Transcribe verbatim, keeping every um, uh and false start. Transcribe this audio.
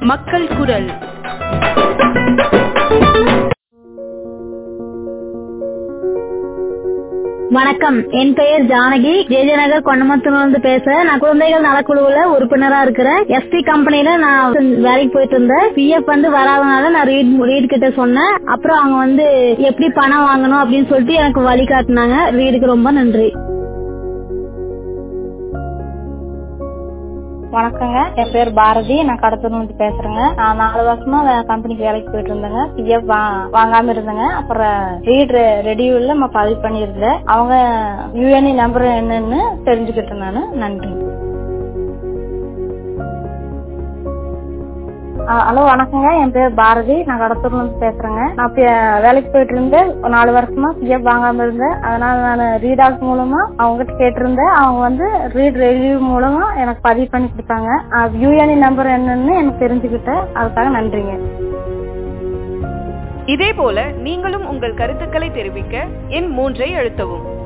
மக்கள் குரல். வணக்கம், என் பெயர் ஜானகி. ஜெயஜநகர் கொண்டமத்தூர்ல பேசுறேன். நான் குழந்தைகள் நலக்குழுவுல உறுப்பினரா இருக்கிறேன். எஸ்பி கம்பெனில நான் வேலைக்கு போயிட்டு இருந்தேன். பிஎஃப் வந்து வராதனால நான் ரீட் ரீட் கிட்ட சொன்னேன். அப்புறம் அவங்க வந்து எப்படி பணம் வாங்கணும் அப்படின்னு சொல்லிட்டு எனக்கு வழிகாட்டினாங்க. ரீடுக்கு ரொம்ப நன்றி. வணக்கங்க, என் பேர் பாரதி. நான் கடத்தூர்ல இருந்து பேசுறேங்க. நான் நாலு வருஷமா கம்பெனிக்கு வேலைக்கு போயிட்டு இருந்தேங்க. பிஎஃப் வாங்காம இருந்தேங்க. அப்புறம் ரீட் ரெடியூல நம்ம பதிவு பண்ணியிருந்தேன். அவங்க யூஎன்இ நம்பர் என்னன்னு தெரிஞ்சுக்கிட்டேன் நானு. நன்றி. ஹலோ, வணக்கங்க, என் பேர் பாரதி. நான் கடத்தூர்ல இருந்து பேசுறேங்க. நான் வேலைக்கு போயிட்டு இருந்தேன். நாலு வருஷமா பிஎஃப் வாங்காம இருந்தேன். அதனால நான் ரீடாக் மூலமா அவங்ககிட்ட கேட்டிருந்தேன். அவங்க வந்து ரீட் ரெடியூ மூலமா எனக்கு பதிவு பண்ணி கொடுத்தாங்க. யூஎன்இ நம்பர் என்னன்னு எனக்கு தெரிஞ்சுக்கிட்டேன். அதுக்காக நன்றிங்க. இதே போல நீங்களும் உங்கள் கருத்துக்களை தெரிவிக்க எண் மூன்றை அழுத்தவும்.